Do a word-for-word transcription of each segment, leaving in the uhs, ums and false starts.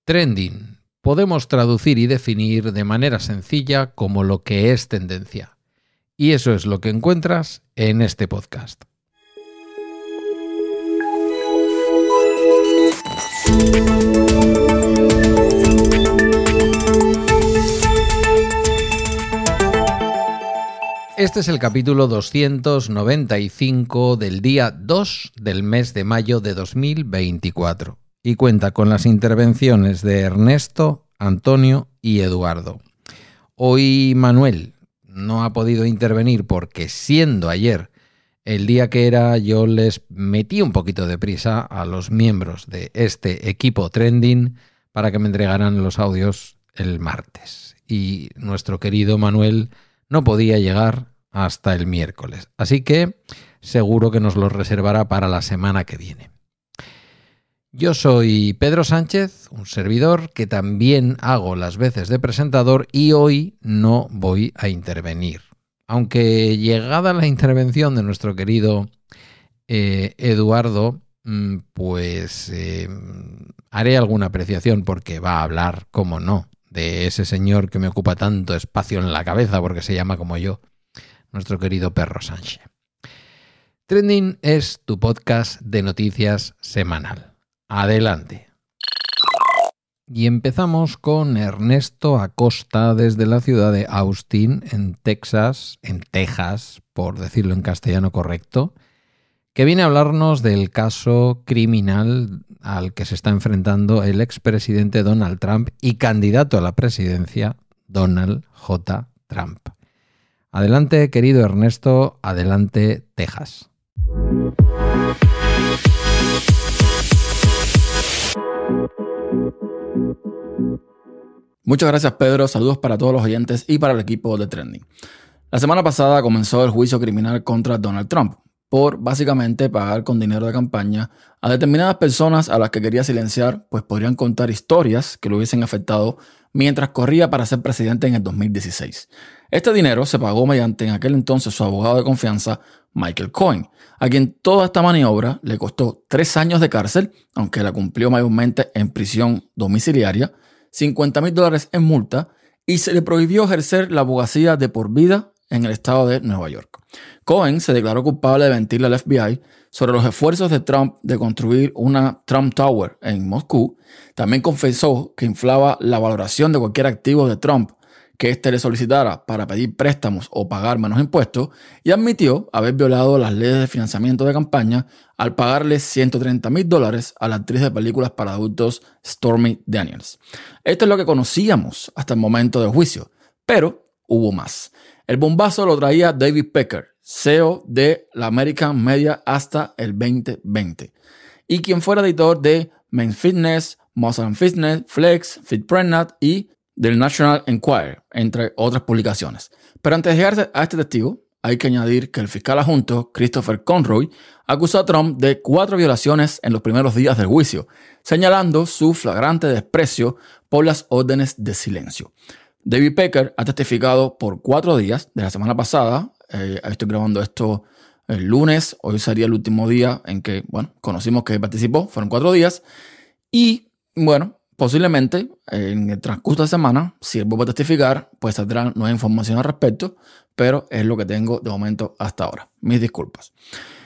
Trending podemos traducir y definir de manera sencilla como lo que es tendencia. Y eso es lo que encuentras en este podcast. Este es el capítulo doscientos noventa y cinco del día dos del mes de mayo de dos mil veinticuatro y cuenta con las intervenciones de Ernesto, Antonio y Eduardo. Hoy Manuel no ha podido intervenir porque, siendo ayer el día que era, yo les metí un poquito de prisa a los miembros de este equipo Trending para que me entregaran los audios el martes. Y nuestro querido Manuel no podía llegar hasta el miércoles. Así que seguro que nos los reservará para la semana que viene. Yo soy Pedro Sánchez, un servidor que también hago las veces de presentador y hoy no voy a intervenir. Aunque llegada la intervención de nuestro querido eh, Eduardo, pues eh, haré alguna apreciación porque va a hablar, como no, de ese señor que me ocupa tanto espacio en la cabeza porque se llama como yo, nuestro querido Perro Sánchez. Trending es tu podcast de noticias semanal. Adelante. Y empezamos con Ernesto Acosta desde la ciudad de Austin, en Texas, en Texas, por decirlo en castellano correcto, que viene a hablarnos del caso criminal al que se está enfrentando el expresidente Donald Trump y candidato a la presidencia Donald J. Trump. Adelante, querido Ernesto, adelante, Texas. Muchas gracias, Pedro. Saludos para todos los oyentes y para el equipo de Trending. La semana pasada comenzó el juicio criminal contra Donald Trump por básicamente pagar con dinero de campaña a determinadas personas a las que quería silenciar, pues podrían contar historias que lo hubiesen afectado mientras corría para ser presidente en el dos mil dieciséis. Este dinero se pagó mediante en aquel entonces su abogado de confianza, Michael Cohen, a quien toda esta maniobra le costó tres años de cárcel, aunque la cumplió mayormente en prisión domiciliaria, cincuenta mil dólares en multa y se le prohibió ejercer la abogacía de por vida en el estado de Nueva York. Cohen se declaró culpable de mentirle al F B I sobre los esfuerzos de Trump de construir una Trump Tower en Moscú. También confesó que inflaba la valoración de cualquier activo de Trump que éste le solicitara para pedir préstamos o pagar menos impuestos y admitió haber violado las leyes de financiamiento de campaña al pagarle ciento treinta mil dólares a la actriz de películas para adultos Stormy Daniels. Esto es lo que conocíamos hasta el momento del juicio, pero hubo más. El bombazo lo traía David Pecker, C E O de la American Media hasta el veinte veinte, y quien fuera editor de Men's Fitness, Muscle and Fitness, Flex, Fit Pregnant y del National Enquirer, entre otras publicaciones. Pero antes de llegar a este testigo, hay que añadir que el fiscal adjunto Christopher Conroy acusó a Trump de cuatro violaciones en los primeros días del juicio, señalando su flagrante desprecio por las órdenes de silencio. David Pecker ha testificado por cuatro días de la semana pasada. Eh, estoy grabando esto el lunes. Hoy sería el último día en que, bueno, conocimos que participó. Fueron cuatro días. Y, bueno, posiblemente en el transcurso de la semana, si él vuelve a testificar, pues saldrá nueva información al respecto. Pero es lo que tengo de momento hasta ahora. Mis disculpas.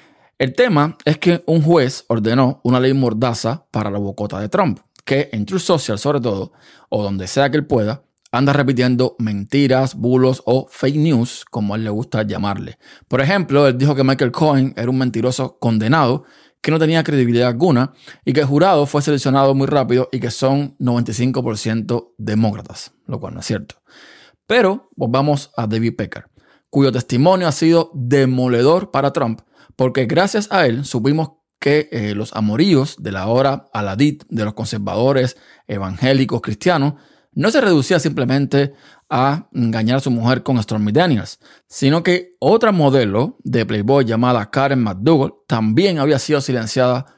El tema es que un juez ordenó una ley mordaza para la bocota de Trump, que en Truth Social, sobre todo, o donde sea que él pueda, anda repitiendo mentiras, bulos o fake news, como a él le gusta llamarle. Por ejemplo, él dijo que Michael Cohen era un mentiroso condenado, que no tenía credibilidad alguna y que el jurado fue seleccionado muy rápido y que son noventa y cinco por ciento demócratas, lo cual no es cierto. Pero volvamos a David Pecker, cuyo testimonio ha sido demoledor para Trump, porque gracias a él supimos que eh, los amoríos de la ahora aladid de los conservadores evangélicos cristianos no se reducía simplemente a engañar a su mujer con Stormy Daniels, sino que otra modelo de Playboy llamada Karen McDougal también había sido silenciada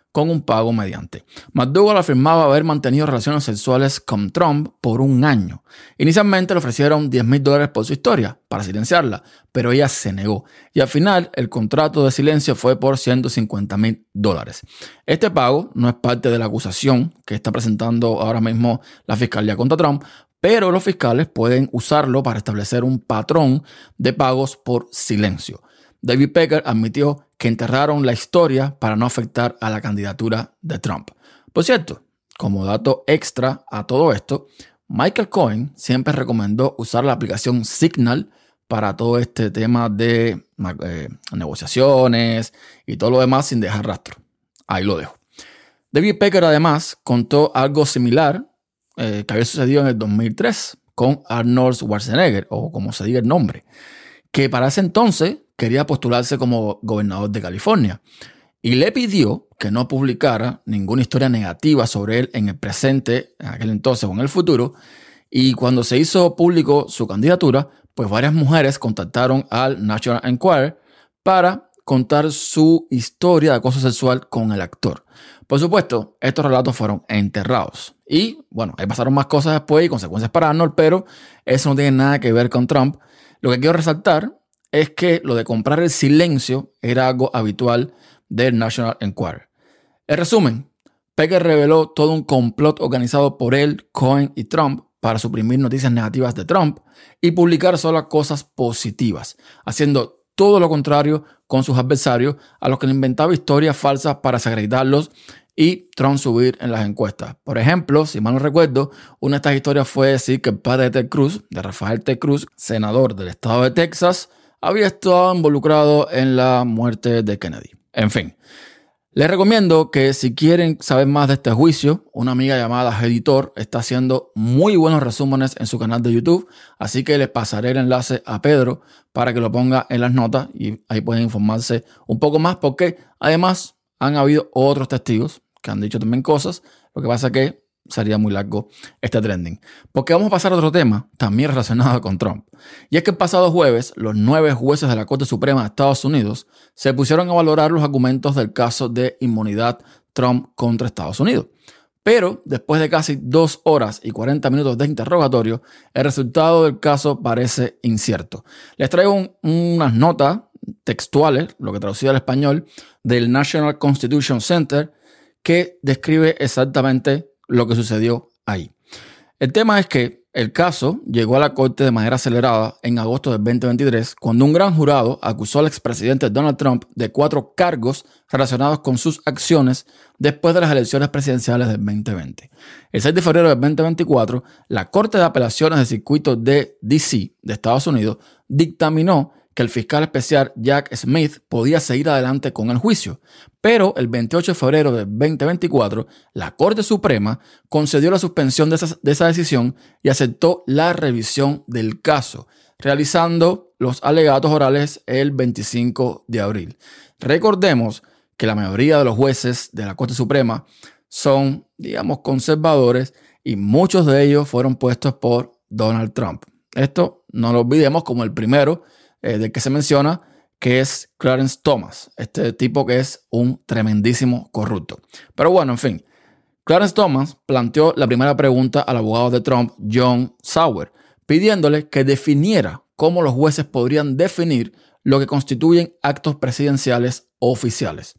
con un pago mediante. McDougal afirmaba haber mantenido relaciones sexuales con Trump por un año. Inicialmente le ofrecieron diez mil dólares por su historia, para silenciarla, pero ella se negó. Y al final, el contrato de silencio fue por ciento cincuenta mil dólares. Este pago no es parte de la acusación que está presentando ahora mismo la fiscalía contra Trump, pero los fiscales pueden usarlo para establecer un patrón de pagos por silencio. David Pecker admitió que enterraron la historia para no afectar a la candidatura de Trump. Por cierto, como dato extra a todo esto, Michael Cohen siempre recomendó usar la aplicación Signal para todo este tema de eh, negociaciones y todo lo demás sin dejar rastro. Ahí lo dejo. David Pecker además contó algo similar eh, que había sucedido en el dos mil tres con Arnold Schwarzenegger, o como se diga el nombre, que para ese entonces quería postularse como gobernador de California y le pidió que no publicara ninguna historia negativa sobre él en el presente, en aquel entonces o en el futuro. Y cuando se hizo público su candidatura, pues varias mujeres contactaron al National Enquirer para contar su historia de acoso sexual con el actor. Por supuesto, estos relatos fueron enterrados. Y bueno, ahí pasaron más cosas después y consecuencias para Arnold, pero eso no tiene nada que ver con Trump. Lo que quiero resaltar es que lo de comprar el silencio era algo habitual del National Enquirer. En resumen, Pecker reveló todo un complot organizado por él, Cohen y Trump para suprimir noticias negativas de Trump y publicar solo cosas positivas, haciendo todo lo contrario con sus adversarios, a los que le inventaba historias falsas para desacreditarlos y Trump subir en las encuestas. Por ejemplo, si mal no recuerdo, una de estas historias fue decir que el padre de Ted Cruz, de Rafael Ted Cruz, senador del estado de Texas, había estado involucrado en la muerte de Kennedy. En fin, les recomiendo que si quieren saber más de este juicio, una amiga llamada Editor está haciendo muy buenos resúmenes en su canal de YouTube, así que les pasaré el enlace a Pedro para que lo ponga en las notas y ahí pueden informarse un poco más, porque además han habido otros testigos que han dicho también cosas. Lo que pasa es que sería muy largo este trending. Porque vamos a pasar a otro tema también relacionado con Trump. Y es que el pasado jueves, los nueve jueces de la Corte Suprema de Estados Unidos se pusieron a valorar los argumentos del caso de inmunidad Trump contra Estados Unidos. Pero después de casi dos horas y cuarenta minutos de interrogatorio, el resultado del caso parece incierto. Les traigo un, unas notas textuales, lo que traducido al español, del National Constitution Center, que describe exactamente lo que sucedió ahí. El tema es que el caso llegó a la Corte de manera acelerada en agosto del veinte veintitrés, cuando un gran jurado acusó al expresidente Donald Trump de cuatro cargos relacionados con sus acciones después de las elecciones presidenciales del veinte veinte. El seis de febrero del veinte veinticuatro, la Corte de Apelaciones del Circuito de D C de Estados Unidos dictaminó que el fiscal especial Jack Smith podía seguir adelante con el juicio. Pero el veintiocho de febrero de veinte veinticuatro, la Corte Suprema concedió la suspensión de esa, de esa decisión y aceptó la revisión del caso, realizando los alegatos orales el veinticinco de abril. Recordemos que la mayoría de los jueces de la Corte Suprema son, digamos, conservadores y muchos de ellos fueron puestos por Donald Trump. Esto no lo olvidemos como el primero eh, del que se menciona, que es Clarence Thomas, este tipo que es un tremendísimo corrupto. Pero bueno, en fin, Clarence Thomas planteó la primera pregunta al abogado de Trump, John Sauer, pidiéndole que definiera cómo los jueces podrían definir lo que constituyen actos presidenciales oficiales.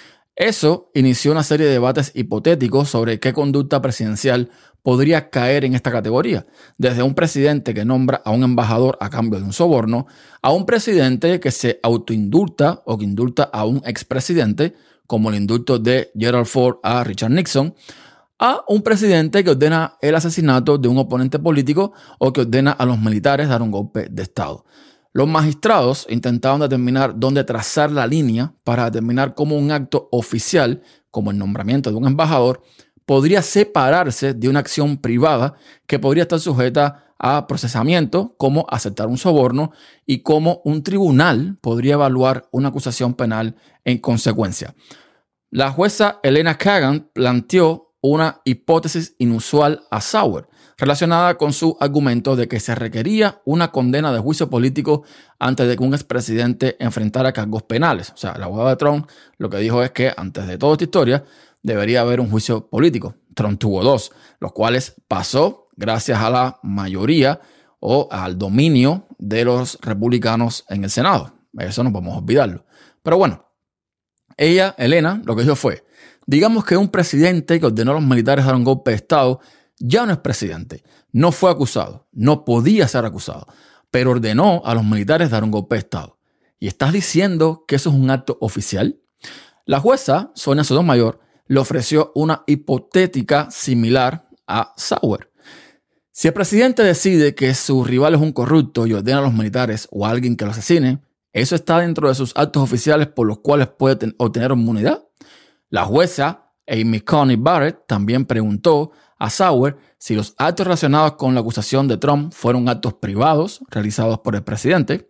Eso inició una serie de debates hipotéticos sobre qué conducta presidencial podría caer en esta categoría, desde un presidente que nombra a un embajador a cambio de un soborno, a un presidente que se autoindulta o que indulta a un expresidente, como el indulto de Gerald Ford a Richard Nixon, a un presidente que ordena el asesinato de un oponente político o que ordena a los militares dar un golpe de Estado. Los magistrados intentaban determinar dónde trazar la línea para determinar cómo un acto oficial, como el nombramiento de un embajador, podría separarse de una acción privada que podría estar sujeta a procesamiento, como aceptar un soborno, y cómo un tribunal podría evaluar una acusación penal en consecuencia. La jueza Elena Kagan planteó una hipótesis inusual a Sauer, relacionada con su argumento de que se requería una condena de juicio político antes de que un expresidente enfrentara cargos penales. O sea, el abogado de Trump lo que dijo es que antes de toda esta historia, debería haber un juicio político. Trump tuvo dos, los cuales pasó gracias a la mayoría o al dominio de los republicanos en el Senado. Eso no podemos olvidarlo. Pero bueno, ella, Elena, lo que dijo fue, digamos que un presidente que ordenó a los militares a dar un golpe de Estado ya no es presidente, no fue acusado, no podía ser acusado, pero ordenó a los militares dar un golpe de Estado. ¿Y estás diciendo que eso es un acto oficial? La jueza, Sonia Sotomayor, le ofreció una hipotética similar a Sauer. Si el presidente decide que su rival es un corrupto y ordena a los militares o a alguien que lo asesine, ¿eso está dentro de sus actos oficiales por los cuales puede ten- obtener inmunidad? La jueza Amy Coney Barrett también preguntó a Sauer si los actos relacionados con la acusación de Trump fueron actos privados realizados por el presidente.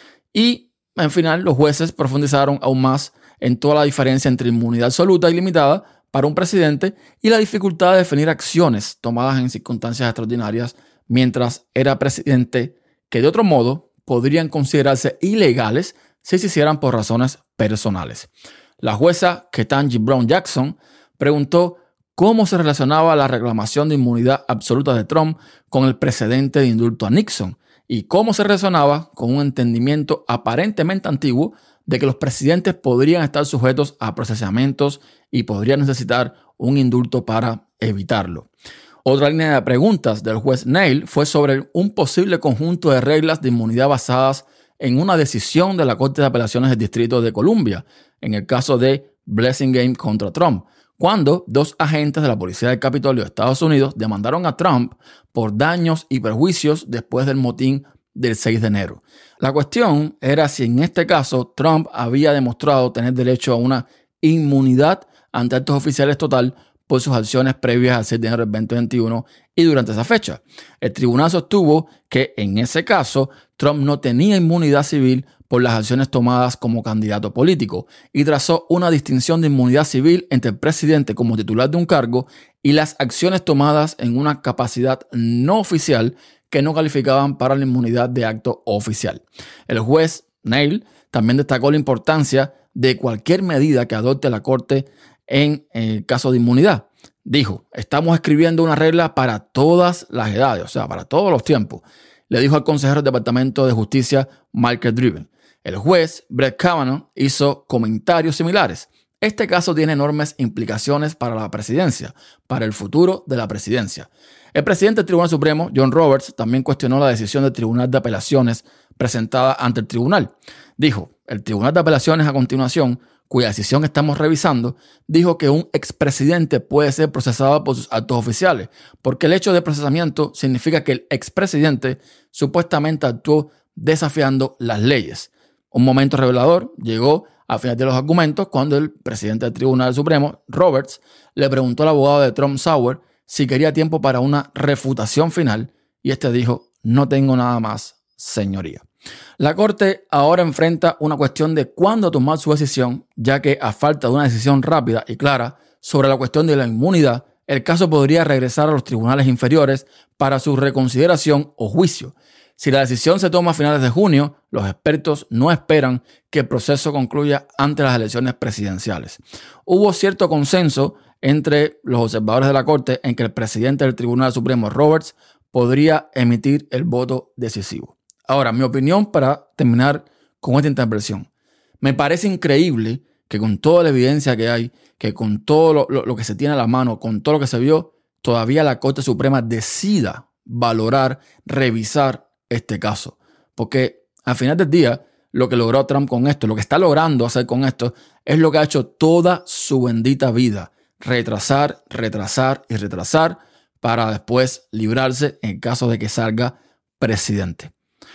Y, en final, los jueces profundizaron aún más en toda la diferencia entre inmunidad absoluta y limitada para un presidente y la dificultad de definir acciones tomadas en circunstancias extraordinarias mientras era presidente que de otro modo podrían considerarse ilegales si se hicieran por razones personales. La jueza Ketanji Brown Jackson preguntó cómo se relacionaba la reclamación de inmunidad absoluta de Trump con el precedente de indulto a Nixon y cómo se relacionaba con un entendimiento aparentemente antiguo de que los presidentes podrían estar sujetos a procesamientos y podrían necesitar un indulto para evitarlo. Otra línea de preguntas del juez Neil fue sobre un posible conjunto de reglas de inmunidad basadas en una decisión de la Corte de Apelaciones del Distrito de Columbia, en el caso de Blessingame contra Trump, cuando dos agentes de la Policía del Capitolio de Estados Unidos demandaron a Trump por daños y perjuicios después del motín del seis de enero. La cuestión era si en este caso Trump había demostrado tener derecho a una inmunidad ante actos oficiales total por sus acciones previas al seis de enero del veinte veintiuno y durante esa fecha. El tribunal sostuvo que en ese caso Trump no tenía inmunidad civil por las acciones tomadas como candidato político y trazó una distinción de inmunidad civil entre el presidente como titular de un cargo y las acciones tomadas en una capacidad no oficial que no calificaban para la inmunidad de acto oficial. El juez Neil también destacó la importancia de cualquier medida que adopte la Corte en el caso de inmunidad. Dijo, estamos escribiendo una regla para todas las edades, o sea, para todos los tiempos, le dijo al consejero del Departamento de Justicia Michael Driven. El juez Brett Kavanaugh hizo comentarios similares. Este caso tiene enormes implicaciones para la presidencia, para el futuro de la presidencia. El presidente del Tribunal Supremo, John Roberts, también cuestionó la decisión del Tribunal de Apelaciones presentada ante el tribunal. Dijo, el Tribunal de Apelaciones a continuación, cuya decisión estamos revisando, dijo que un expresidente puede ser procesado por sus actos oficiales, porque el hecho de procesamiento significa que el expresidente supuestamente actuó desafiando las leyes. Un momento revelador llegó a final de los argumentos cuando el presidente del Tribunal Supremo, Roberts, le preguntó al abogado de Trump, Sauer, si quería tiempo para una refutación final, y este dijo, no tengo nada más, señoría. La Corte ahora enfrenta una cuestión de cuándo tomar su decisión, ya que a falta de una decisión rápida y clara sobre la cuestión de la inmunidad, el caso podría regresar a los tribunales inferiores para su reconsideración o juicio. Si la decisión se toma a finales de junio, los expertos no esperan que el proceso concluya antes de las elecciones presidenciales. Hubo cierto consenso entre los observadores de la Corte en que el presidente del Tribunal Supremo, Roberts, podría emitir el voto decisivo. Ahora, mi opinión para terminar con esta intervención. Me parece increíble que con toda la evidencia que hay, que con todo lo, lo, lo que se tiene a la mano, con todo lo que se vio, todavía la Corte Suprema decida valorar, revisar este caso. Porque al final del día, lo que logró Trump con esto, lo que está logrando hacer con esto, es lo que ha hecho toda su bendita vida. Retrasar, retrasar y retrasar para después librarse en caso de que salga presidente.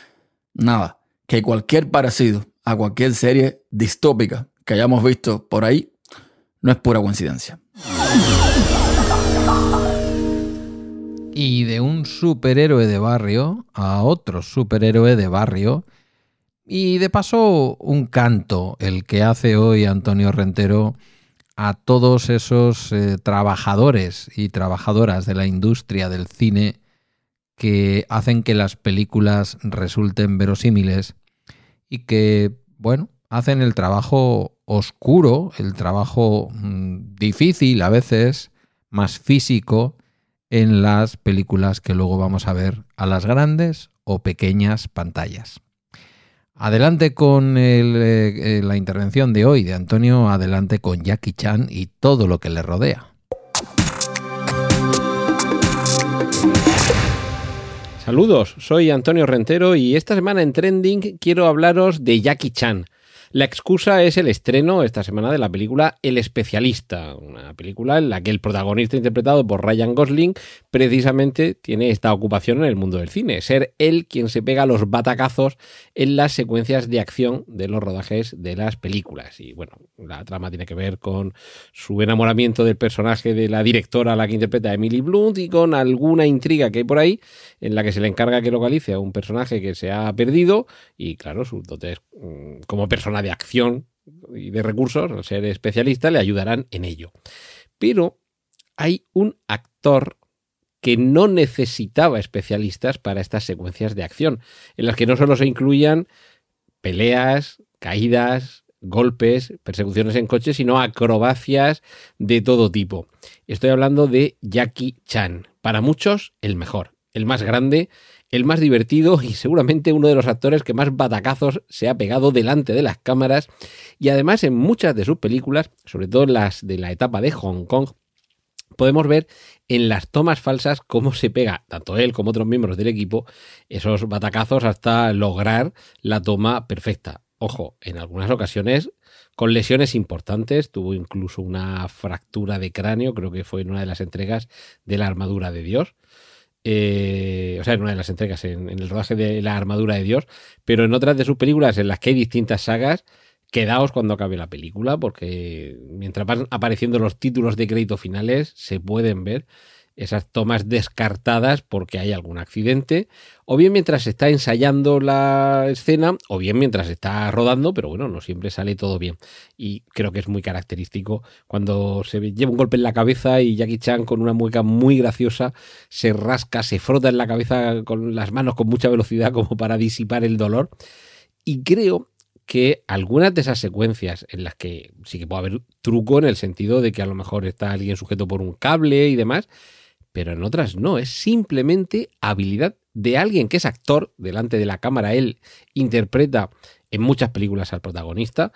Nada, que cualquier parecido a cualquier serie distópica que hayamos visto por ahí no es pura coincidencia. Y de un superhéroe de barrio a otro superhéroe de barrio. Y de paso, un canto, el que hace hoy Antonio Rentero a todos esos eh, trabajadores y trabajadoras de la industria del cine que hacen que las películas resulten verosímiles y que, bueno, hacen el trabajo oscuro, el trabajo mmm, difícil a veces, más físico, en las películas que luego vamos a ver a las grandes o pequeñas pantallas. Adelante con el, eh, la intervención de hoy de Antonio, adelante con Jackie Chan y todo lo que le rodea. Saludos, soy Antonio Rentero y esta semana en Trending quiero hablaros de Jackie Chan. La excusa es el estreno esta semana de la película El Especialista, una película en la que el protagonista interpretado por Ryan Gosling precisamente tiene esta ocupación en el mundo del cine, ser él quien se pega los batacazos en las secuencias de acción de los rodajes de las películas. Y bueno, la trama tiene que ver con su enamoramiento del personaje de la directora a la que interpreta Emily Blunt y con alguna intriga que hay por ahí en la que se le encarga que localice a un personaje que se ha perdido y claro, sus dotes como persona de acción y de recursos, al ser especialista, le ayudarán en ello. Pero hay un actor que no necesitaba especialistas para estas secuencias de acción, en las que no solo se incluían peleas, caídas, golpes, persecuciones en coche, sino acrobacias de todo tipo. Estoy hablando de Jackie Chan. Para muchos, el mejor, el más grande, el más divertido y seguramente uno de los actores que más batacazos se ha pegado delante de las cámaras y además en muchas de sus películas, sobre todo las de la etapa de Hong Kong, podemos ver en las tomas falsas cómo se pega, tanto él como otros miembros del equipo, esos batacazos hasta lograr la toma perfecta. Ojo, en algunas ocasiones con lesiones importantes, tuvo incluso una fractura de cráneo, creo que fue en una de las entregas de La Armadura de Dios. Eh, o sea, en una de las entregas en, en el rodaje de La Armadura de Dios, pero en otras de sus películas en las que hay distintas sagas, quedaos cuando acabe la película, porque mientras van apareciendo los títulos de crédito finales, se pueden ver esas tomas descartadas porque hay algún accidente, o bien mientras se está ensayando la escena, o bien mientras se está rodando, pero bueno, no siempre sale todo bien. Y creo que es muy característico cuando se lleva un golpe en la cabeza y Jackie Chan con una mueca muy graciosa se rasca, se frota en la cabeza con las manos con mucha velocidad como para disipar el dolor. Y creo que algunas de esas secuencias en las que sí que puede haber truco en el sentido de que a lo mejor está alguien sujeto por un cable y demás, pero en otras no, es simplemente habilidad de alguien que es actor, delante de la cámara él interpreta en muchas películas al protagonista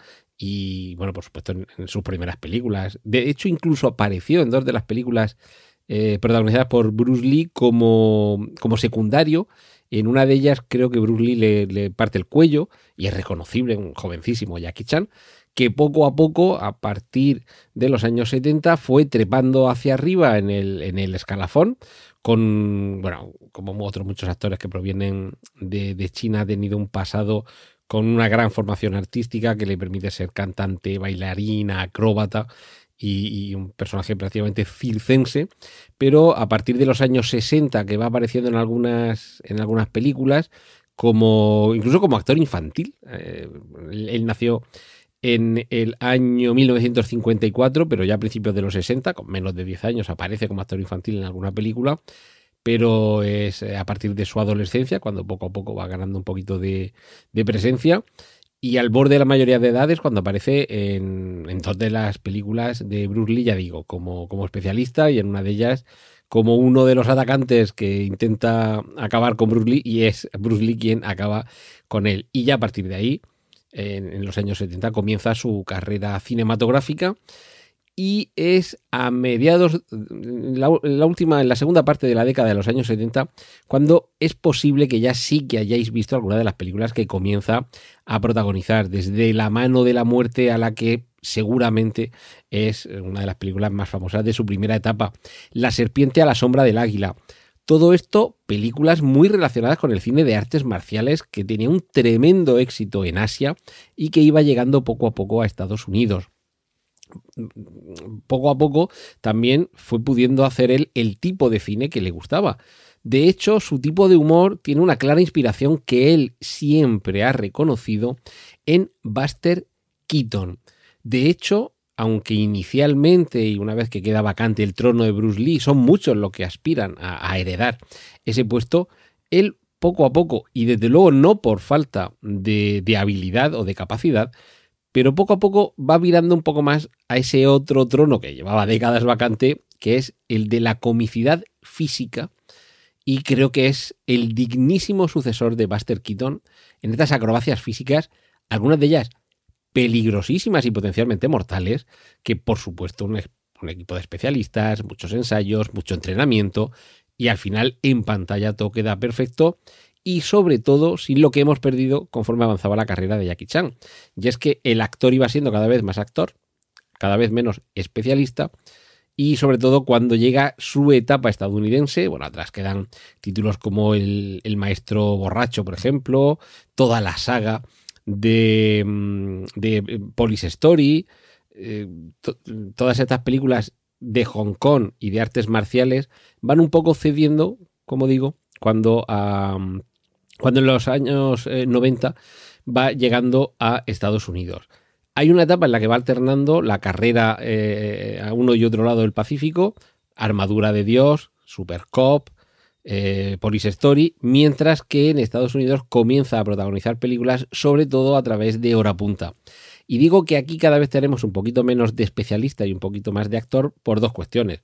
y bueno, por supuesto en, en sus primeras películas, de hecho incluso apareció en dos de las películas eh, protagonizadas por Bruce Lee como, como secundario. En una de ellas creo que Bruce Lee le, le parte el cuello y es reconocible, un jovencísimo Jackie Chan, que poco a poco, a partir de los años setenta, fue trepando hacia arriba en el, en el escalafón, con, bueno, como otros muchos actores que provienen de, de China, ha tenido un pasado con una gran formación artística que le permite ser cantante, bailarina, acróbata y, y un personaje prácticamente circense, pero a partir de los años sesenta, que va apareciendo en algunas, en algunas películas, como incluso como actor infantil. Eh, él, él nació en el año mil novecientos cincuenta y cuatro, pero ya a principios de los sesenta, con menos de diez años, aparece como actor infantil en alguna película, pero es a partir de su adolescencia, cuando poco a poco va ganando un poquito de, de presencia, y al borde de la mayoría de edades, cuando aparece en, en dos de las películas de Bruce Lee, ya digo, como, como especialista, y en una de ellas como uno de los atacantes que intenta acabar con Bruce Lee, y es Bruce Lee quien acaba con él. Y ya a partir de ahí, en, en los años setenta, comienza su carrera cinematográfica y es a mediados, la, la última, en la segunda parte de la década de los años setenta, cuando es posible que ya sí que hayáis visto alguna de las películas que comienza a protagonizar, desde La mano de la muerte, a la que seguramente es una de las películas más famosas de su primera etapa, La serpiente a la sombra del águila. Todo esto, películas muy relacionadas con el cine de artes marciales que tenía un tremendo éxito en Asia y que iba llegando poco a poco a Estados Unidos. Poco a poco también fue pudiendo hacer él el tipo de cine que le gustaba. De hecho, su tipo de humor tiene una clara inspiración que él siempre ha reconocido en Buster Keaton. De hecho, aunque inicialmente y una vez que queda vacante el trono de Bruce Lee, son muchos los que aspiran a, a heredar ese puesto, él poco a poco, y desde luego no por falta de, de habilidad o de capacidad, pero poco a poco va virando un poco más a ese otro trono que llevaba décadas vacante, que es el de la comicidad física, y creo que es el dignísimo sucesor de Buster Keaton en estas acrobacias físicas, algunas de ellas peligrosísimas y potencialmente mortales, que por supuesto un, un equipo de especialistas, muchos ensayos, mucho entrenamiento, y al final en pantalla todo queda perfecto, y sobre todo sin lo que hemos perdido conforme avanzaba la carrera de Jackie Chan. Y es que el actor iba siendo cada vez más actor, cada vez menos especialista, y sobre todo cuando llega su etapa estadounidense, bueno, atrás quedan títulos como El, el Maestro Borracho, por ejemplo, toda la saga de, de Police Story, eh, to, todas estas películas de Hong Kong y de artes marciales van un poco cediendo, como digo, cuando, um, cuando en los años eh, noventa va llegando a Estados Unidos. Hay una etapa en la que va alternando la carrera eh, a uno y otro lado del Pacífico, Armadura de Dios, Super Cop, eh, Police Story, mientras que en Estados Unidos comienza a protagonizar películas, sobre todo a través de Hora Punta. Y digo que aquí cada vez tenemos un poquito menos de especialista y un poquito más de actor por dos cuestiones.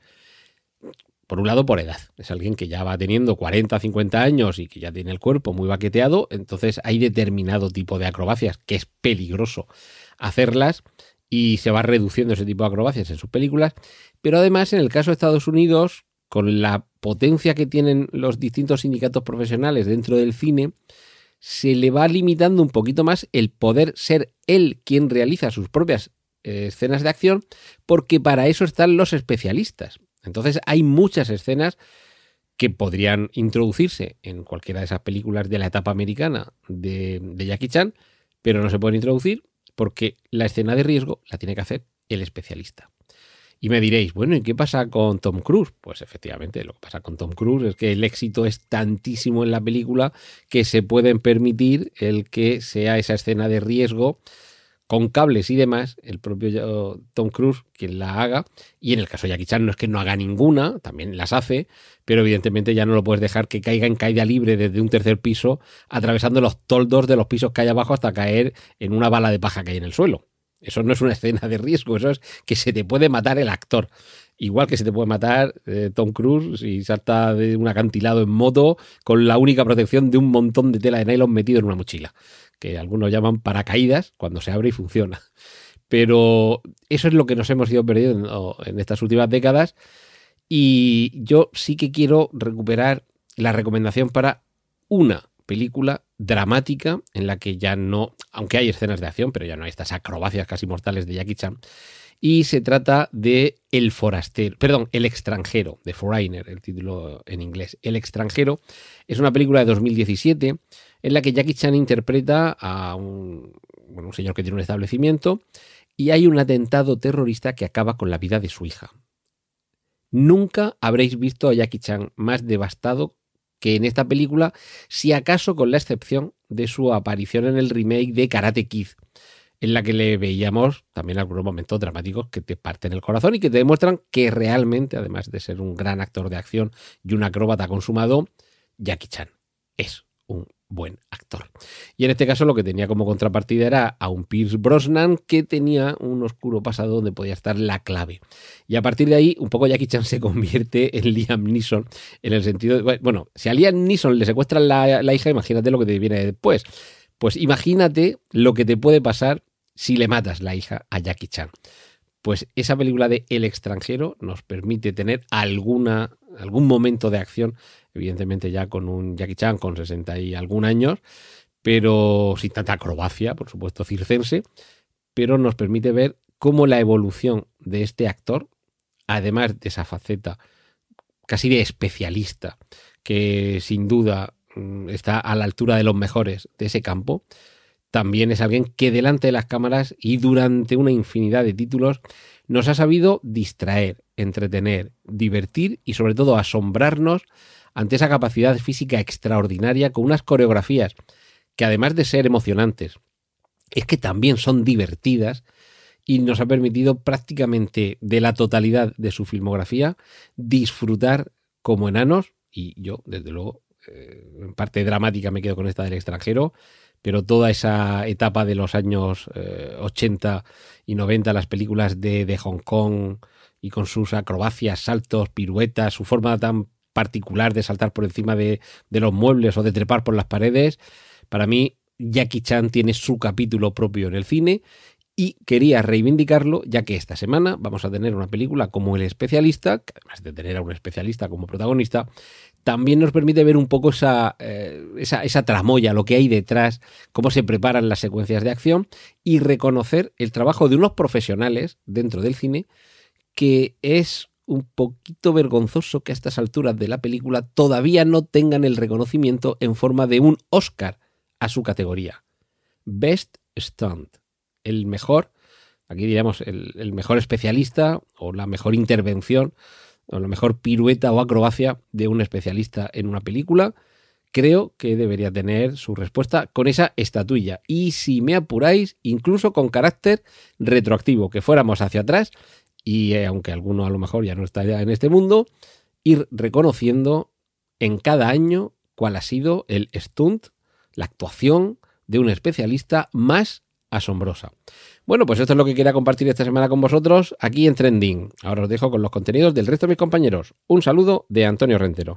Por un lado, por edad. Es alguien que ya va teniendo cuarenta, cincuenta años y que ya tiene el cuerpo muy baqueteado, entonces hay determinado tipo de acrobacias que es peligroso hacerlas y se va reduciendo ese tipo de acrobacias en sus películas. Pero además, en el caso de Estados Unidos, con la potencia que tienen los distintos sindicatos profesionales dentro del cine, se le va limitando un poquito más el poder ser él quien realiza sus propias eh, escenas de acción, porque para eso están los especialistas. Entonces hay muchas escenas que podrían introducirse en cualquiera de esas películas de la etapa americana de, de Jackie Chan, pero no se pueden introducir porque la escena de riesgo la tiene que hacer el especialista. Y me diréis, bueno, ¿y qué pasa con Tom Cruise? Pues efectivamente, lo que pasa con Tom Cruise es que el éxito es tantísimo en la película que se pueden permitir el que sea esa escena de riesgo con cables y demás, el propio Tom Cruise quien la haga, y en el caso de Jackie Chan no es que no haga ninguna, también las hace, pero evidentemente ya no lo puedes dejar que caiga en caída libre desde un tercer piso, atravesando los toldos de los pisos que hay abajo hasta caer en una bala de paja que hay en el suelo. Eso no es una escena de riesgo, eso es que se te puede matar el actor. Igual que se te puede matar eh, Tom Cruise si salta de un acantilado en moto con la única protección de un montón de tela de nylon metido en una mochila, que algunos llaman paracaídas cuando se abre y funciona. Pero eso es lo que nos hemos ido perdiendo en estas últimas décadas, y yo sí que quiero recuperar la recomendación para una película dramática en la que ya no, aunque hay escenas de acción, pero ya no hay estas acrobacias casi mortales de Jackie Chan. Y se trata de El Forastero, perdón, El Extranjero, The Foreigner, el título en inglés. El Extranjero es una película de dos mil diecisiete en la que Jackie Chan interpreta a un, bueno, un señor que tiene un establecimiento y hay un atentado terrorista que acaba con la vida de su hija. Nunca habréis visto a Jackie Chan más devastado que en esta película, si acaso con la excepción de su aparición en el remake de Karate Kid, en la que le veíamos también algunos momentos dramáticos que te parten el corazón y que te demuestran que realmente, además de ser un gran actor de acción y un acróbata consumado, Jackie Chan es un buen actor. Y en este caso lo que tenía como contrapartida era a un Pierce Brosnan que tenía un oscuro pasado donde podía estar la clave. Y a partir de ahí, un poco Jackie Chan se convierte en Liam Neeson, en el sentido de, bueno, si a Liam Neeson le secuestran la, la hija, imagínate lo que te viene después. Pues imagínate lo que te puede pasar si le matas la hija a Jackie Chan. Pues esa película de El Extranjero nos permite tener alguna, algún momento de acción, evidentemente ya con un Jackie Chan con sesenta y algún años, pero sin tanta acrobacia, por supuesto circense, pero nos permite ver cómo la evolución de este actor, además de esa faceta casi de especialista, que sin duda está a la altura de los mejores de ese campo, también es alguien que delante de las cámaras y durante una infinidad de títulos nos ha sabido distraer, entretener, divertir y sobre todo asombrarnos ante esa capacidad física extraordinaria con unas coreografías que además de ser emocionantes, es que también son divertidas y nos ha permitido prácticamente de la totalidad de su filmografía disfrutar como enanos, y yo desde luego eh, en parte dramática me quedo con esta del Extranjero, pero toda esa etapa de los años eh, ochenta y noventa, las películas de, de Hong Kong y con sus acrobacias, saltos, piruetas, su forma tan particular de saltar por encima de, de los muebles o de trepar por las paredes, para mí Jackie Chan tiene su capítulo propio en el cine y quería reivindicarlo ya que esta semana vamos a tener una película como El Especialista, que además de tener a un especialista como protagonista, también nos permite ver un poco esa, eh, esa, esa tramoya, lo que hay detrás, cómo se preparan las secuencias de acción y reconocer el trabajo de unos profesionales dentro del cine, que es un poquito vergonzoso que a estas alturas de la película todavía no tengan el reconocimiento en forma de un Oscar a su categoría. Best Stunt. El mejor, aquí diríamos el, el mejor especialista o la mejor intervención o la mejor pirueta o acrobacia de un especialista en una película, creo que debería tener su respuesta con esa estatuilla. Y si me apuráis, incluso con carácter retroactivo, que fuéramos hacia atrás y eh, aunque alguno a lo mejor ya no está ya en este mundo, ir reconociendo en cada año cuál ha sido el stunt, la actuación de un especialista más asombrosa. Bueno, pues esto es lo que quería compartir esta semana con vosotros aquí en Trending. Ahora os dejo con los contenidos del resto de mis compañeros. Un saludo de Antonio Rentero.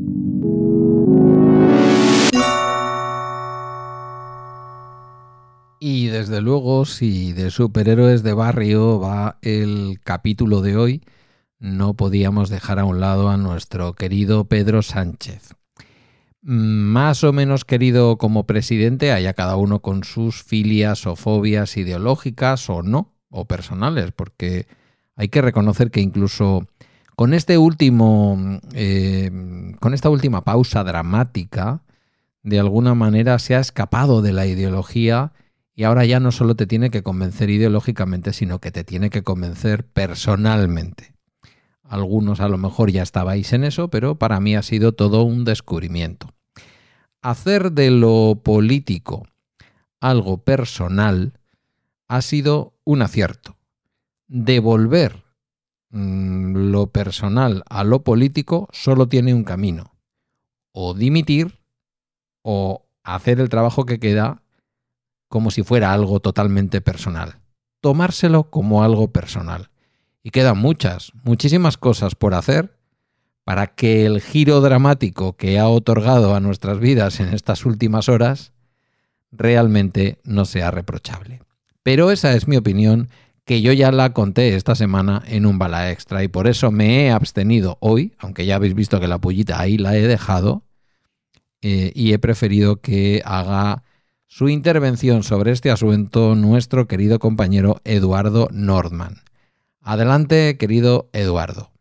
Y desde luego, si de superhéroes de barrio va el capítulo de hoy, no podíamos dejar a un lado a nuestro querido Pedro Sánchez. Más o menos querido como presidente, haya cada uno con sus filias o fobias ideológicas o no, o personales, porque hay que reconocer que incluso con este último, eh, con esta última pausa dramática, de alguna manera se ha escapado de la ideología y ahora ya no solo te tiene que convencer ideológicamente, sino que te tiene que convencer personalmente. Algunos a lo mejor ya estabais en eso, pero para mí ha sido todo un descubrimiento. Hacer de lo político algo personal ha sido un acierto. Devolver mmm, lo personal a lo político solo tiene un camino. O dimitir o hacer el trabajo que queda como si fuera algo totalmente personal. Tomárselo como algo personal. Y quedan muchas, muchísimas cosas por hacer para que el giro dramático que ha otorgado a nuestras vidas en estas últimas horas realmente no sea reprochable. Pero esa es mi opinión, que yo ya la conté esta semana en un Bala Extra y por eso me he abstenido hoy, aunque ya habéis visto que la pullita ahí la he dejado, eh, y he preferido que haga su intervención sobre este asunto nuestro querido compañero Eduardo Nordman. Adelante, querido Eduardo.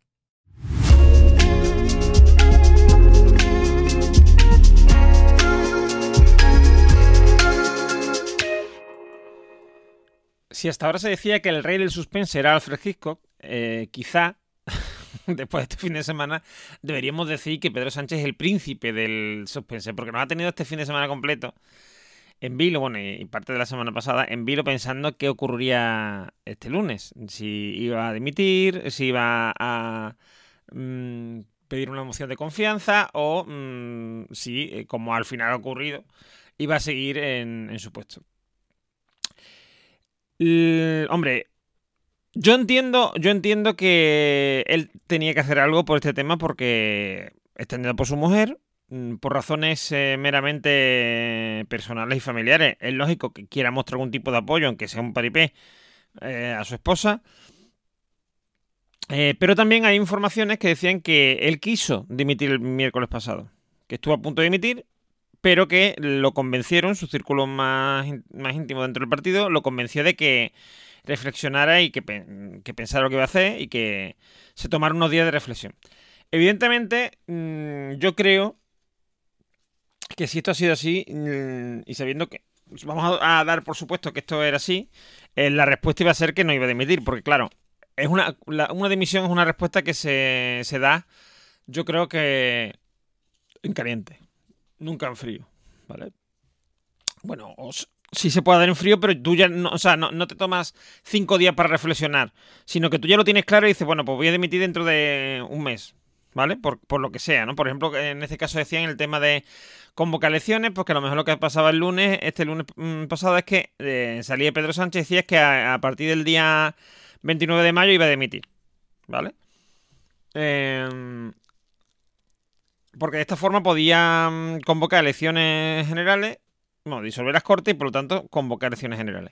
Si hasta ahora se decía que el rey del suspense era Alfred Hitchcock, eh, quizá, después de este fin de semana, deberíamos decir que Pedro Sánchez es el príncipe del suspense, porque nos ha tenido este fin de semana completo en vilo, bueno, y parte de la semana pasada, en vilo pensando qué ocurriría este lunes. Si iba a dimitir, si iba a mmm, pedir una moción de confianza o mmm, si, como al final ha ocurrido, iba a seguir en, en su puesto. L- hombre, yo entiendo, yo entiendo que él tenía que hacer algo por este tema porque está tenido por su mujer, por razones eh, meramente personales y familiares. Es lógico que quiera mostrar algún tipo de apoyo, aunque sea un paripé, eh, a su esposa. Eh, pero también hay informaciones que decían que él quiso dimitir el miércoles pasado, que estuvo a punto de dimitir, pero que lo convencieron, su círculo más, más íntimo dentro del partido, lo convenció de que reflexionara y que, que pensara lo que iba a hacer y que se tomara unos días de reflexión. Evidentemente, mmm, yo creo que si esto ha sido así, y sabiendo que vamos a dar por supuesto que esto era así, eh, la respuesta iba a ser que no iba a dimitir, porque claro, es una, la, una dimisión es una respuesta que se, se da, yo creo que en caliente, nunca en frío, ¿vale? Bueno, os, sí se puede dar en frío, pero tú ya no, o sea, no, no te tomas cinco días para reflexionar, sino que tú ya lo tienes claro y dices, bueno, pues voy a dimitir dentro de un mes, ¿vale? Por, por lo que sea, ¿no? Por ejemplo, en este caso decían el tema de convocar elecciones, pues que a lo mejor lo que pasaba el lunes, este lunes mmm, pasado, es que eh, salía Pedro Sánchez y decía que a, a partir del día veintinueve de mayo iba a dimitir, ¿vale? Eh, porque de esta forma podía mm, convocar elecciones generales, bueno, disolver las Cortes y por lo tanto convocar elecciones generales.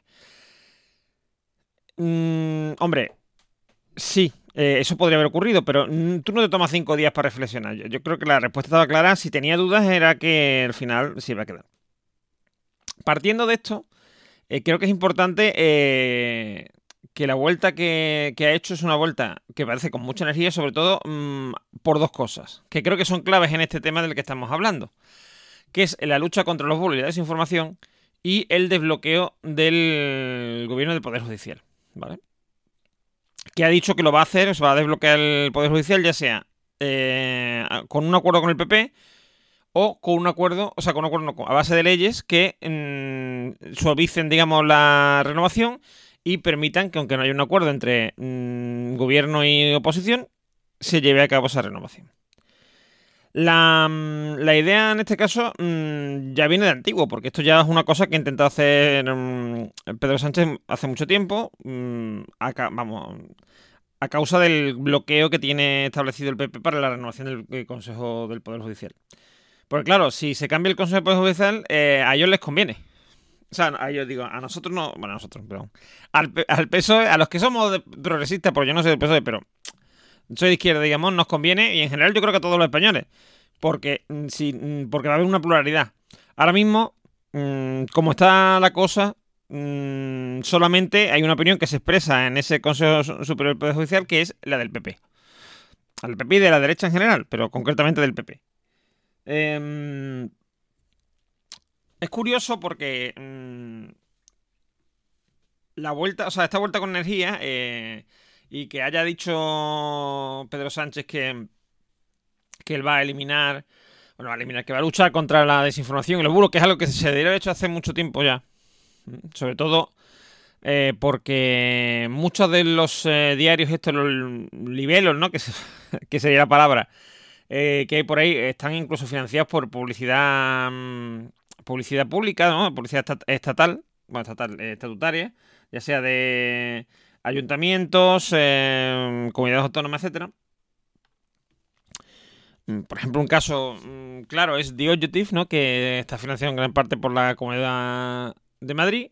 Mm, hombre, sí, eh, eso podría haber ocurrido, pero mm, tú no te tomas cinco días para reflexionar. Yo, yo creo que la respuesta estaba clara. Si tenía dudas era que al final se iba a quedar. Partiendo de esto, eh, creo que es importante eh, que la vuelta que, que ha hecho es una vuelta que parece con mucha energía, sobre todo mmm, por dos cosas, que creo que son claves en este tema del que estamos hablando, que es la lucha contra los bulos y la desinformación y el desbloqueo del gobierno del Poder Judicial, ¿vale? Que ha dicho que lo va a hacer, se va a desbloquear el Poder Judicial, ya sea eh, con un acuerdo con el P P o con un acuerdo, o sea, con un acuerdo no, a base de leyes que mmm, suavicen, digamos, la renovación y permitan que, aunque no haya un acuerdo entre mmm, gobierno y oposición, se lleve a cabo esa renovación. La, la idea en este caso mmm, ya viene de antiguo, porque esto ya es una cosa que ha intentado hacer mmm, Pedro Sánchez hace mucho tiempo, mmm, acá, vamos, a causa del bloqueo que tiene establecido el P P para la renovación del Consejo del Poder Judicial. Porque claro, si se cambia el Consejo del Poder Judicial, eh, a ellos les conviene. O sea, a ellos digo, a nosotros no, bueno, a nosotros, perdón. Al, al P S O E, a los que somos de, progresistas, porque yo no soy del P S O E, pero soy de izquierda, digamos, nos conviene, y en general yo creo que a todos los españoles, porque, si, porque va a haber una pluralidad. Ahora mismo, mmm, como está la cosa, mmm, solamente hay una opinión que se expresa en ese Consejo Superior del Poder Judicial, que es la del P P. Al P P y de la derecha en general, pero concretamente del P P. Eh, es curioso porque mmm, la vuelta, o sea, esta vuelta con energía eh, y que haya dicho Pedro Sánchez que, que él va a eliminar, bueno, va a eliminar, que va a luchar contra la desinformación y los bulos, que es algo que se debería haber hecho hace mucho tiempo ya. Sobre todo eh, porque muchos de los eh, diarios, estos, los libelos, ¿no? Que, se, que sería la palabra, eh, que hay por ahí, están incluso financiados por publicidad mmm, publicidad pública, ¿no? Publicidad estatal, bueno, estatal, eh, estatutaria, ya sea de ayuntamientos, eh, comunidades autónomas, etcétera. Por ejemplo, un caso mmm, claro es The Objective, ¿no? Que está financiado en gran parte por la Comunidad de Madrid,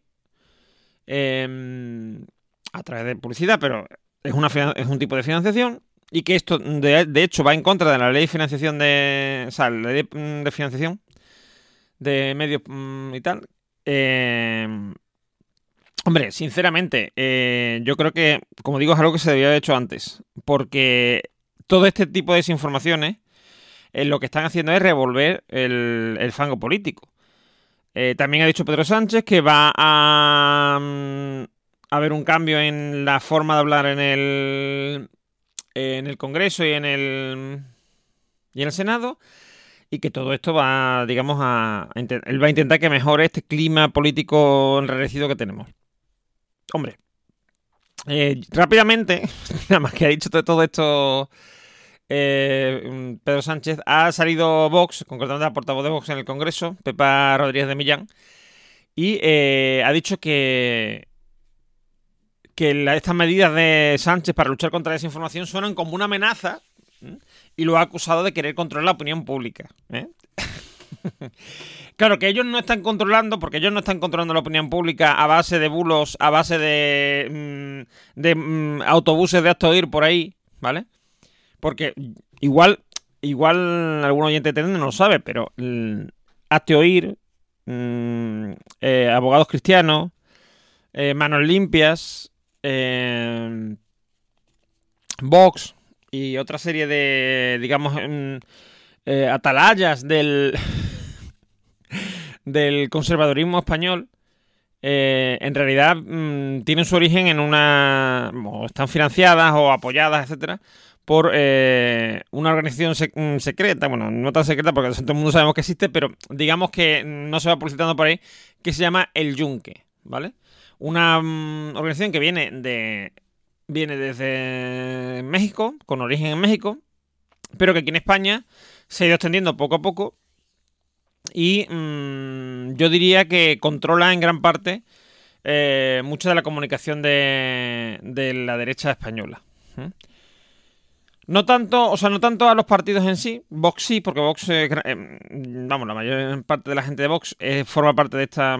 eh, a través de publicidad, pero es, una, es un tipo de financiación. Y que esto, de, de hecho, va en contra de la ley de financiación de... O sea, la ley de, de financiación de medios mmm, y tal. Eh, hombre, sinceramente, eh, yo creo que, como digo, es algo que se debía haber hecho antes. Porque todo este tipo de desinformaciones eh, lo que están haciendo es revolver el, el fango político. Eh, también ha dicho Pedro Sánchez que va a, um, a haber un cambio en la forma de hablar en el... en el Congreso y en el y en el Senado, y que todo esto va, digamos, a, a él va a intentar que mejore este clima político enrarecido que tenemos. Hombre, eh, rápidamente, nada más que ha dicho todo, todo esto eh, Pedro Sánchez, ha salido Vox, concretamente la portavoz de Vox en el Congreso, Pepa Rodríguez de Millán, y eh, ha dicho que que la, estas medidas de Sánchez para luchar contra la desinformación suenan como una amenaza, ¿eh? Y lo ha acusado de querer controlar la opinión pública, ¿eh? Claro que ellos no están controlando, porque ellos no están controlando la opinión pública a base de bulos, a base de, mmm, de mmm, autobuses de acto ir por ahí, ¿vale? Porque igual, igual algún oyente de no lo sabe, pero mmm, hazte oír, mmm, eh, abogados cristianos, eh, manos limpias, Eh, Vox y otra serie de, digamos, eh, atalayas del del conservadurismo español, eh, en realidad mmm, tienen su origen en una, o están financiadas o apoyadas, etcétera, por eh, una organización sec secreta, bueno, no tan secreta porque todo el mundo sabemos que existe, pero digamos que no se va publicitando por ahí, que se llama El Yunque, ¿vale? Una um, organización que viene de viene desde México, con origen en México, pero que aquí en España se ha ido extendiendo poco a poco y mmm, yo diría que controla en gran parte eh, mucha de la comunicación de, de la derecha española. ¿Mm? No tanto, o sea, no tanto a los partidos en sí, Vox sí, porque Vox, eh, eh, vamos, la mayor parte de la gente de Vox eh, forma parte de esta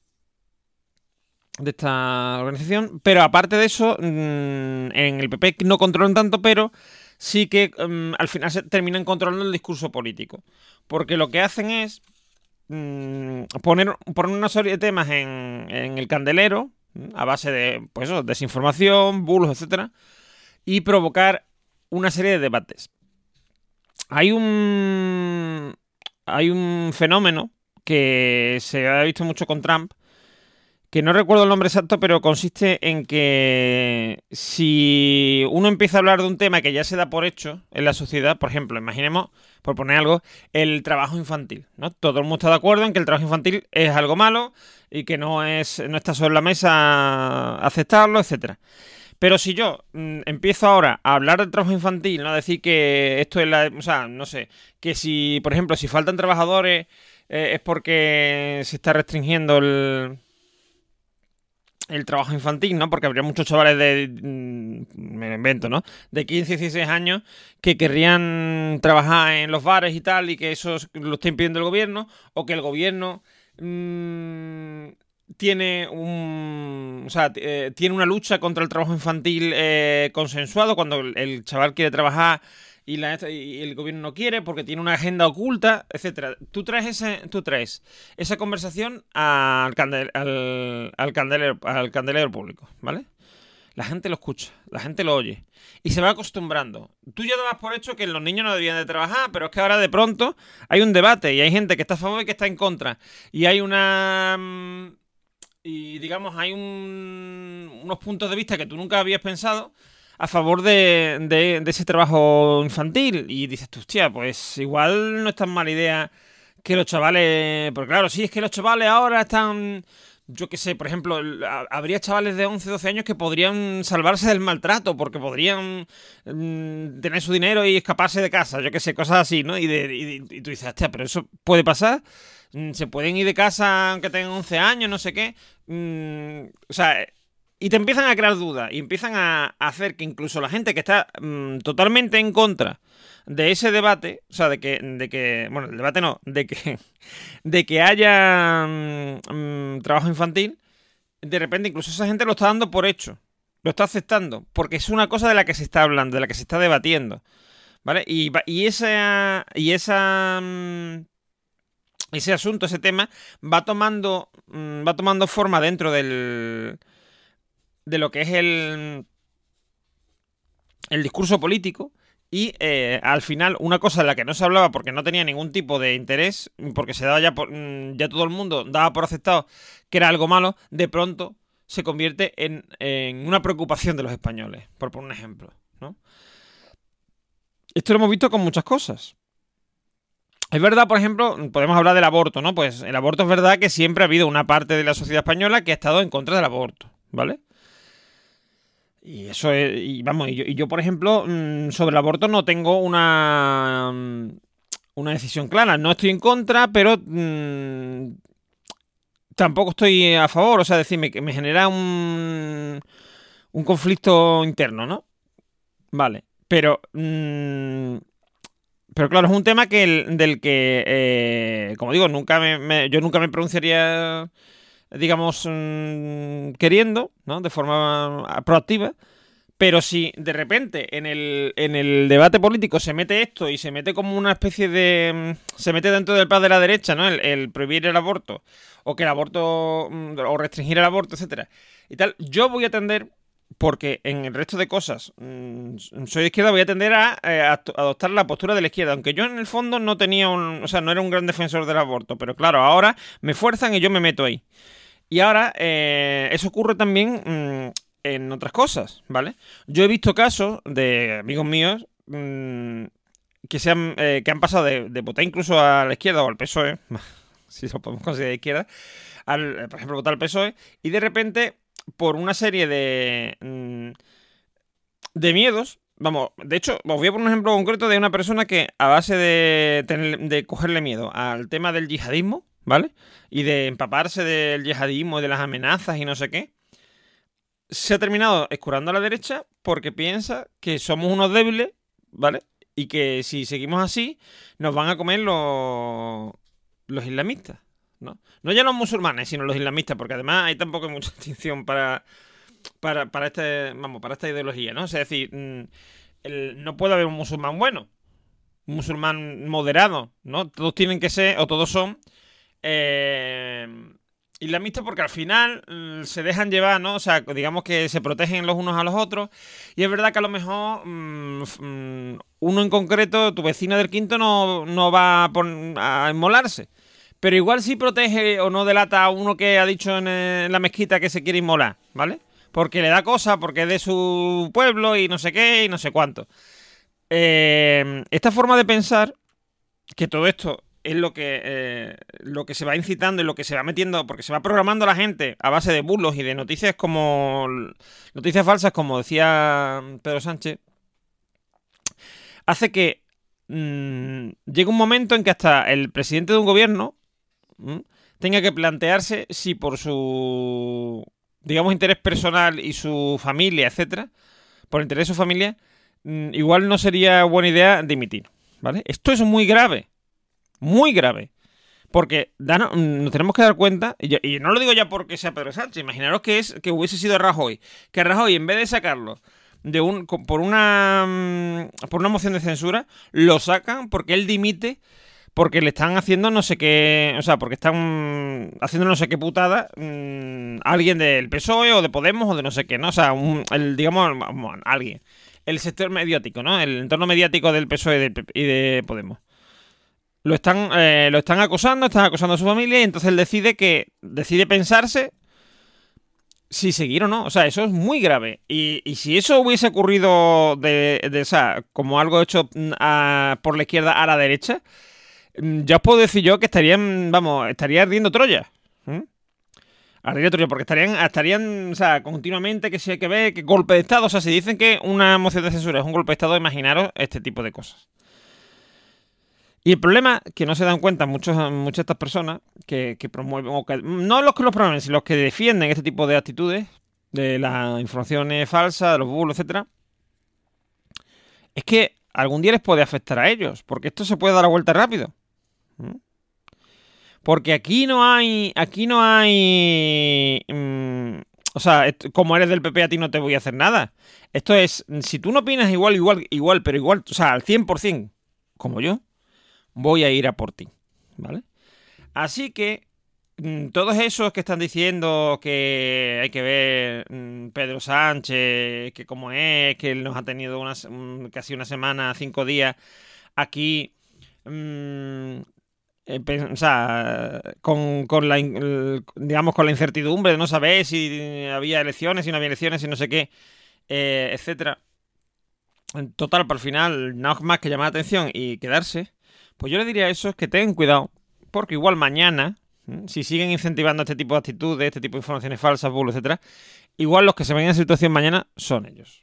de esta organización, pero aparte de eso, mmm, en el P P no controlan tanto, pero sí que mmm, al final se terminan controlando el discurso político, porque lo que hacen es mmm, poner, poner una serie de temas en, en el candelero, a base de, pues eso, desinformación, bulos, etcétera, y provocar una serie de debates. Hay un hay un fenómeno que se ha visto mucho con Trump, que no recuerdo el nombre exacto, pero consiste en que si uno empieza a hablar de un tema que ya se da por hecho en la sociedad, por ejemplo, imaginemos, por poner algo, el trabajo infantil, ¿no? Todo el mundo está de acuerdo en que el trabajo infantil es algo malo y que no es no está sobre la mesa aceptarlo, etcétera. Pero si yo mmm, empiezo ahora a hablar del trabajo infantil, no a decir que esto es la... O sea, no sé, que si, por ejemplo, si faltan trabajadores eh, es porque se está restringiendo el, el trabajo infantil, ¿no? Porque habría muchos chavales de... Mmm, me invento, ¿no? De quince, dieciséis años que querrían trabajar en los bares y tal y que eso lo está impidiendo el gobierno, o que el gobierno... Mmm, tiene un o sea eh, tiene una lucha contra el trabajo infantil eh, consensuado cuando el, el chaval quiere trabajar y, la, y el gobierno no quiere porque tiene una agenda oculta, etcétera. Tú traes ese tú traes esa conversación al, candel, al, al candelero al candelero público, ¿vale? La gente lo escucha, la gente lo oye y se va acostumbrando. Tú ya dabas por hecho que los niños no debían de trabajar, pero es que ahora de pronto hay un debate y hay gente que está a favor y que está en contra y hay una Y digamos, hay un, unos puntos de vista que tú nunca habías pensado a favor de, de, de ese trabajo infantil. Y dices tú, hostia, pues igual no es tan mala idea que los chavales... Porque claro, sí, es que los chavales ahora están... Yo qué sé, por ejemplo, habría chavales de once, doce años que podrían salvarse del maltrato porque podrían mmm, tener su dinero y escaparse de casa, yo qué sé, cosas así, ¿no? Y, de, y, y tú dices, hostia, pero eso puede pasar... Se pueden ir de casa aunque tengan once años, no sé qué. Mm, o sea, y te empiezan a crear dudas y empiezan a hacer que incluso la gente que está mm, totalmente en contra de ese debate, o sea, de que, de que bueno, el debate no, de que, de que haya mm, trabajo infantil, de repente incluso esa gente lo está dando por hecho, lo está aceptando, porque es una cosa de la que se está hablando, de la que se está debatiendo, ¿vale? Y, y esa... Y esa mm, ese asunto, ese tema, va tomando va tomando forma dentro del de lo que es el el discurso político y eh, al final una cosa de la que no se hablaba porque no tenía ningún tipo de interés, porque se daba ya por, ya todo el mundo daba por aceptado que era algo malo, de pronto se convierte en, en una preocupación de los españoles, por poner un ejemplo, ¿no? Esto lo hemos visto con muchas cosas. Es verdad, por ejemplo, podemos hablar del aborto, ¿no? Pues el aborto es verdad que siempre ha habido una parte de la sociedad española que ha estado en contra del aborto, ¿vale? Y eso es, y vamos, y yo, y yo por ejemplo, sobre el aborto no tengo una, una decisión clara. No estoy en contra, pero mmm, tampoco estoy a favor. O sea, decir, me, me genera un, un conflicto interno, ¿no? Vale, pero... Mmm, Pero claro, es un tema que el, del que, eh, como digo, nunca me, me, yo nunca me pronunciaría, digamos, mmm, queriendo, ¿no? De forma proactiva. Pero si de repente en el, en el debate político se mete esto y se mete como una especie de... Se mete dentro del plan de la derecha, ¿no? El, el prohibir el aborto, o que el aborto... o restringir el aborto, etcétera. Y tal, yo voy a tender... Porque en el resto de cosas mmm, soy de izquierda, voy a tender a, eh, a adoptar la postura de la izquierda, aunque yo en el fondo no tenía un, o sea, no era un gran defensor del aborto, pero claro, ahora me fuerzan y yo me meto ahí. Y ahora eh, eso ocurre también mmm, en otras cosas, ¿vale? Yo he visto casos de amigos míos mmm, que, se han, eh, que han pasado de, de votar incluso a la izquierda o al P S O E, si lo podemos considerar de izquierda, al, por ejemplo, votar al P S O E, y de repente... por una serie de, de miedos, Vamos, de hecho, os voy a poner un ejemplo concreto de una persona que a base de, tener, de cogerle miedo al tema del yihadismo, ¿vale? Y de empaparse del yihadismo y de las amenazas y no sé qué, se ha terminado escurando a la derecha porque piensa que somos unos débiles, ¿vale? Y que si seguimos así, nos van a comer los, los islamistas, ¿no? No ya los musulmanes, sino los islamistas, porque además hay tampoco mucha distinción para... Para, para, este, vamos, para esta ideología, ¿no? O sea, es decir, el, no puede haber un musulmán bueno, un musulmán moderado, ¿no? Todos tienen que ser, o todos son, eh, islamistas porque al final mm, se dejan llevar, ¿no? O sea, digamos que se protegen los unos a los otros. Y es verdad que a lo mejor mm, mm, uno en concreto, tu vecino del quinto, no, no va a, pon, a inmolarse. Pero igual sí protege o no delata a uno que ha dicho en, en la mezquita que se quiere inmolar, ¿vale? Porque le da cosa, porque es de su pueblo y no sé qué y no sé cuánto. Eh, esta forma de pensar, que todo esto es lo que, eh, lo que se va incitando y lo que se va metiendo, porque se va programando a la gente a base de bulos y de noticias como noticias falsas, como decía Pedro Sánchez, hace que mmm, llegue un momento en que hasta el presidente de un gobierno mmm, tenga que plantearse si por su... digamos, interés personal y su familia, etcétera, por interés de su familia, igual no sería buena idea dimitir, ¿vale? Esto es muy grave, muy grave, porque dan, nos tenemos que dar cuenta, y, yo, y no lo digo ya porque sea Pedro Sánchez, imaginaros que es que hubiese sido Rajoy, que Rajoy, en vez de sacarlo de un por una por una moción de censura, lo sacan porque él dimite porque le están haciendo no sé qué, o sea, porque están haciendo no sé qué putada mmm, alguien del P S O E o de Podemos o de no sé qué, ¿no? O sea, un, el, digamos, alguien. El sector mediático, ¿no? El entorno mediático del P S O E y de, y de Podemos. Lo están, eh, lo están acosando, están acosando a su familia y entonces él decide que, decide pensarse si seguir o no. O sea, eso es muy grave. Y, y si eso hubiese ocurrido de, de, o sea, como algo hecho a, por la izquierda a la derecha, ya os puedo decir yo que estarían, vamos, estaría ardiendo Troya. ¿Mm? Ardiendo Troya, porque estarían, estarían, o sea, continuamente que si hay que ver, que golpe de Estado. O sea, si dicen que una moción de censura es un golpe de Estado, imaginaros este tipo de cosas. Y el problema que no se dan cuenta muchos, muchas de estas personas que, que promueven, o que, no los que los promueven, sino los que defienden este tipo de actitudes, de las informaciones falsas, de los bulos, etcétera, es que algún día les puede afectar a ellos, porque esto se puede dar la vuelta rápido. Porque aquí no hay, aquí no hay, mmm, o sea, como eres del P P a ti no te voy a hacer nada. Esto es, si tú no opinas igual, igual, igual, pero igual, o sea, al cien por ciento, como yo, voy a ir a por ti, ¿vale? Así que mmm, todos esos que están diciendo que hay que ver mmm, Pedro Sánchez, que como es, que él nos ha tenido una, mmm, casi una semana, cinco días aquí, mmm, Eh, o sea, con, con la el, digamos con la incertidumbre de no saber si había elecciones, si no había elecciones, si no sé qué, eh, etcétera. En total, para el final, nada más que llamar la atención y quedarse, pues yo le diría a esos que tengan cuidado, porque igual mañana, si siguen incentivando este tipo de actitudes, este tipo de informaciones falsas, bulos, etcétera, igual los que se ven en esa situación mañana son ellos.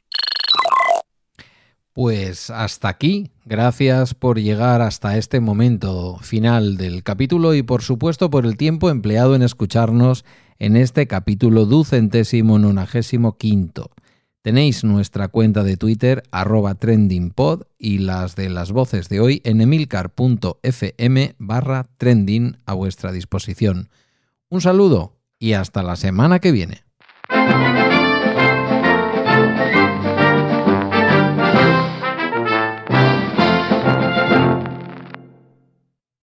Pues hasta aquí, gracias por llegar hasta este momento final del capítulo y por supuesto por el tiempo empleado en escucharnos en este capítulo ducentésimo nonagésimo quinto. Tenéis nuestra cuenta de Twitter, arroba trendingpod, y las de las voces de hoy en emilcar.fm barra trending a vuestra disposición. Un saludo y hasta la semana que viene.